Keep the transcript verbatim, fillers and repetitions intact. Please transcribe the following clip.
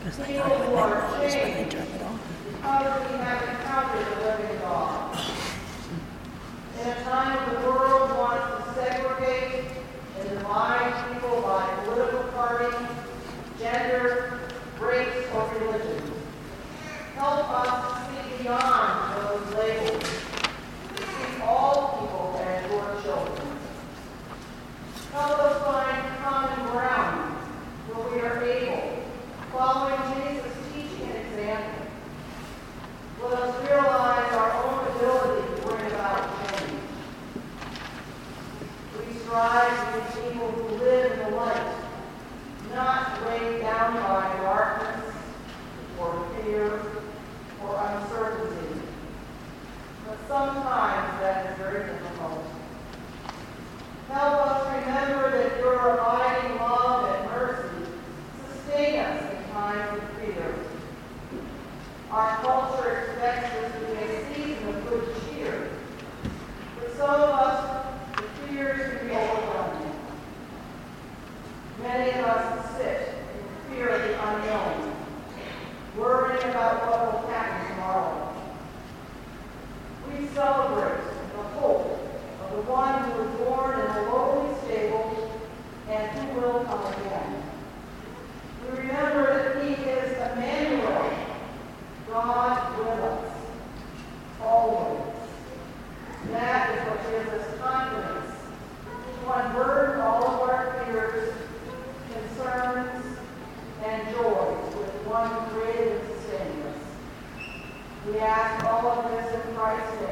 Because I People thought who what are that was when I changed turned it on. because we have encountered the living God. In a time when the world wants to segregate and divide people by political party, gender, race, or religion, help us to see beyond those labels, to see all people as your children. Help us find common ground where we are able, following Jesus' teaching and example. Let us realize our own ability to bring about change. We strive to be people who live in the light, not weighed down by darkness or fear or uncertainty. But sometimes that is very difficult. Help us remember that your abiding love and mercy sustain us in times of fear. Our culture expects this to be a season of good cheer. For some of us, the fears can be overwhelming. Many of us sit in fear of the unknown, worrying about what will happen tomorrow. We celebrate the hope of the one who was born in a lowly stable and who will come again. We remember that he is Emmanuel, God with us, always. That is what gives us confidence to unburden all of our fears, concerns, and joys with the one who created and sustained us. We ask all of this in Christ's name.